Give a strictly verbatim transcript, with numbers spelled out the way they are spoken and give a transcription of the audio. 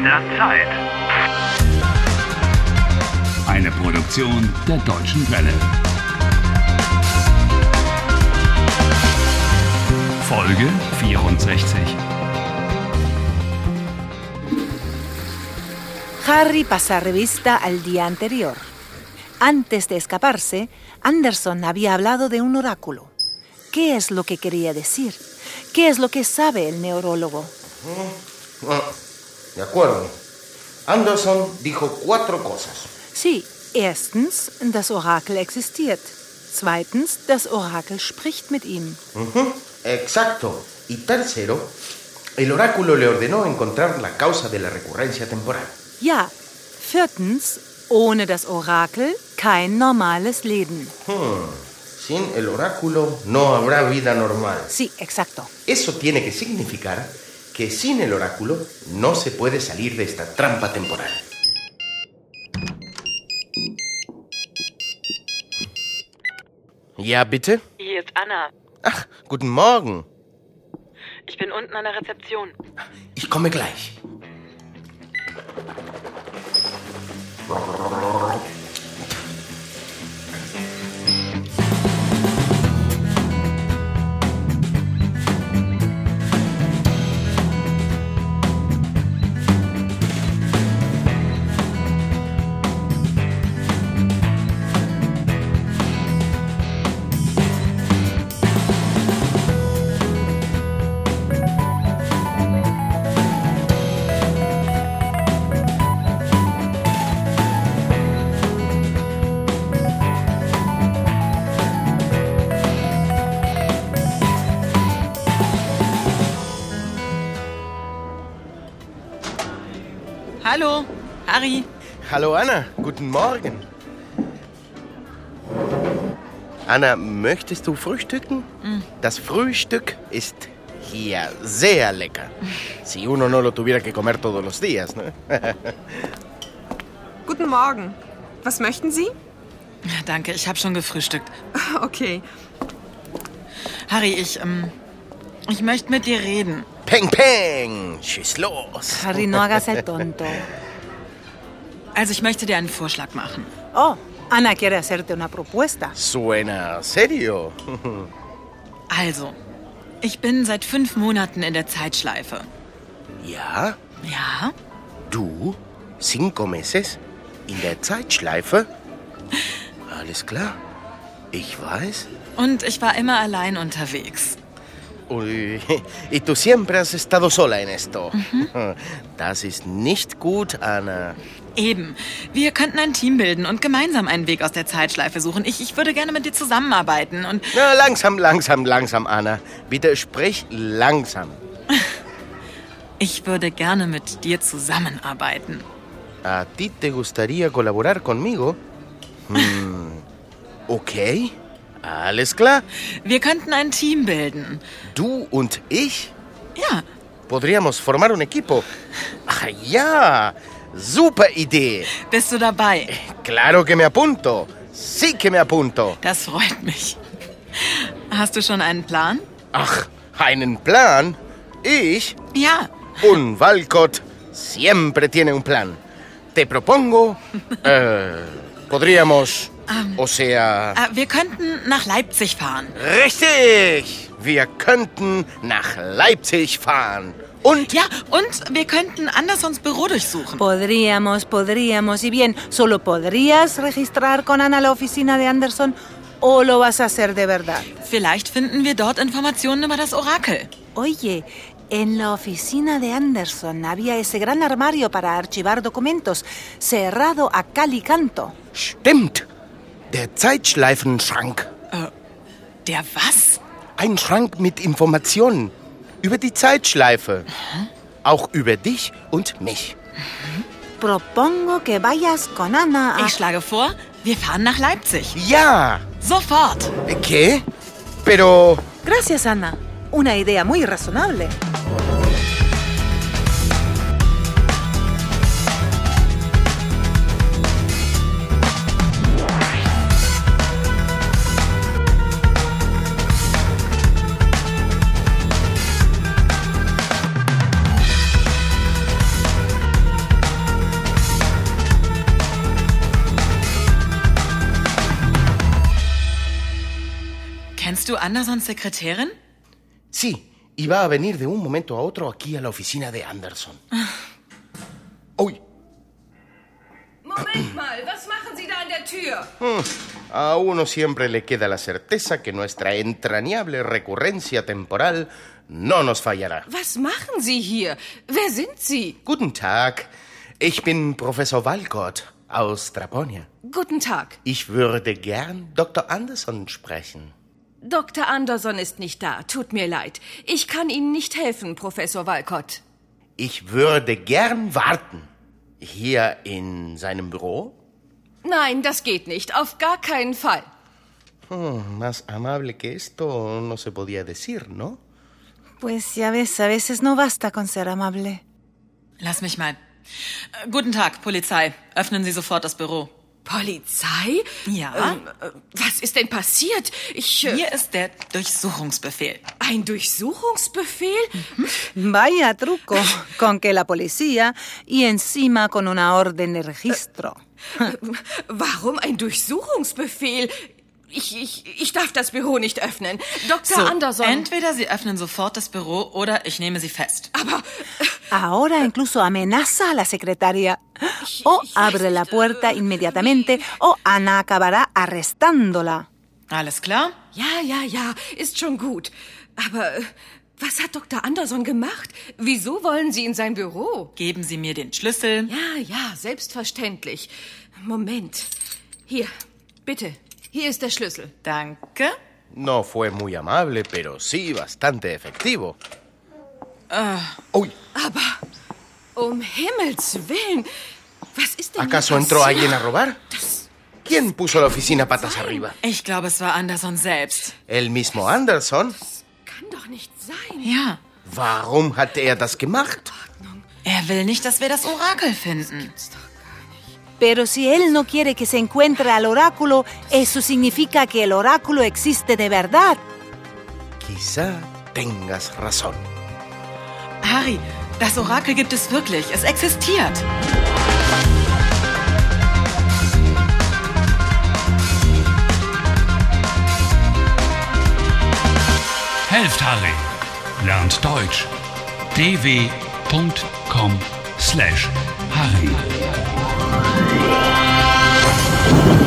der Zeit. Eine Produktion der Deutschen Welle. Folge vierundsechzig. Harry pasa revista al día anterior. Antes de escaparse, Anderson había hablado de un oráculo. ¿Qué es lo que quería decir? ¿Qué es lo que sabe el neurólogo? Ah, de acuerdo. Anderson dijo cuatro cosas. Sí, erstens, das Orakel existiert. Zweitens, das Orakel spricht mit ihm. Uh-huh. Exacto. Y tercero, el oráculo le ordenó encontrar la causa de la recurrencia temporal. Ja. Viertens, ohne das Orakel kein normales Leben. Hmm. Sin el oráculo no habrá vida normal. Sí, exacto. Eso tiene que significar que sin el oráculo no se puede salir de esta trampa temporal. Ja, bitte? Hier ist Anna. Ach, guten Morgen. Ich bin unten an der Rezeption. Ich komme gleich. Hallo, Harry. Hallo Anna, guten Morgen. Anna, möchtest du frühstücken? Mm. Das Frühstück ist hier sehr lecker. Si uno no lo tuviera que comer todos los días, ne? Guten Morgen. Was möchten Sie? Danke, ich habe schon gefrühstückt. Okay. Harry, ich, ähm, ich möchte mit dir reden. Peng, peng, schieß los. Harry, no hagas el tonto. Also, ich möchte dir einen Vorschlag machen. Oh, Ana quiere hacerte una propuesta. Suena serio. Also, ich bin seit fünf Monaten in der Zeitschleife. Ja? Ja? Du? Cinco meses? In der Zeitschleife? Alles klar. Ich weiß. Und ich war immer allein unterwegs. Uy, y tú siempre has estado sola en esto. Mhm. Das ist nicht gut, Anna. Eben. Wir könnten ein Team bilden und gemeinsam einen Weg aus der Zeitschleife suchen. Ich, ich würde gerne mit dir zusammenarbeiten und... Na, langsam, langsam, langsam, Anna. Bitte sprich langsam. Ich würde gerne mit dir zusammenarbeiten. ¿A ti te gustaría colaborar conmigo? Hm. Okay. Alles klar. Wir könnten ein Team bilden. ¿Du und ich? Ja. Podríamos formar un equipo. Ach ja, super Idee. Bist du dabei? Claro que me apunto. Sí que me apunto. Das freut mich. Hast du schon einen Plan? Ach, einen Plan? ¿Ich? Ja. Un Walcott siempre tiene un plan. Te propongo... eh, podríamos... Um, o sea... Uh, wir könnten nach Leipzig fahren. Richtig! Wir könnten nach Leipzig fahren. Und? Ja, und wir könnten Andersons Büro durchsuchen. Podríamos, podríamos. Y bien, ¿solo podrías registrar con Ana la oficina de Anderson o lo vas a hacer de verdad? Vielleicht finden wir dort Informationen über das Orakel. Oye, en la oficina de Anderson había ese gran armario para archivar documentos, cerrado a cal y canto. Stimmt! Der Zeitschleifenschrank. Äh, der was? Ein Schrank mit Informationen über die Zeitschleife. Mhm. Auch über dich und mich. Mhm. Propongo que vayas con Ana a... Ich schlage vor, wir fahren nach Leipzig. Ja! Sofort! ¿Qué? Pero... Gracias, Ana. Una idea muy razonable. Bist du Andersons Sekretärin? Sí, iba a venir de un momento a otro aquí a la oficina de Anderson. Uy. Moment mal, was machen Sie da an der Tür? Hmm. A uno siempre le queda la certeza que nuestra entrañable recurrencia temporal no nos fallará. Was machen Sie hier? Wer sind Sie? Guten Tag, ich bin Professor Walcott aus Draponia. Guten Tag. Ich würde gern Doktor Anderson sprechen. Doktor Anderson ist nicht da. Tut mir leid. Ich kann Ihnen nicht helfen, Professor Walcott. Ich würde gern warten. Hier in seinem Büro? Nein, das geht nicht. Auf gar keinen Fall. Oh, más amable que esto no se podía decir, ¿no? Pues ya ves, a veces no basta con ser amable. Lass mich mal. Äh, guten Tag, Polizei. Öffnen Sie sofort das Büro. Polizei? Ja? Ähm, äh, was ist denn passiert? Ich... Äh, Hier ist der Durchsuchungsbefehl. Ein Durchsuchungsbefehl? Vaya truco, con que la policía y encima con una orden de registro. Warum ein Durchsuchungsbefehl? Ich, ich, ich darf das Büro nicht öffnen. Doktor So, Anderson... entweder Sie öffnen sofort das Büro oder ich nehme Sie fest. Aber... Ahora incluso amenaza a la secretaria. O abre la puerta inmediatamente o Ana acabará arrestándola. Alles klar? Ja, ja, ja, ist schon gut. Aber äh, was hat Doktor Anderson gemacht? Wieso wollen Sie in sein Büro? Geben Sie mir den Schlüssel. Ja, ja, selbstverständlich. Moment. Hier, bitte. Hier ist der Schlüssel. Danke. No fue muy amable, pero sí bastante efectivo. Uh. Uy, Aber, um Himmels Willen, was ist denn ¿acaso hier entró passiert? alguien a robar? Das ¿Quién puso la oficina patas arriba? Ich glaube, es war Anderson selbst. ¿El mismo Anderson? kann doch nicht sein. Ja. Warum hat er das gemacht? Er will nicht, dass wir das Orakel finden. Pero si él no quiere que se encuentre al oráculo, eso significa que el oráculo existe de verdad. Quizá tengas razón. Harry, das Orakel gibt es wirklich. Es existiert. Helft Harry. Lernt Deutsch. d w punkt com slash Harry.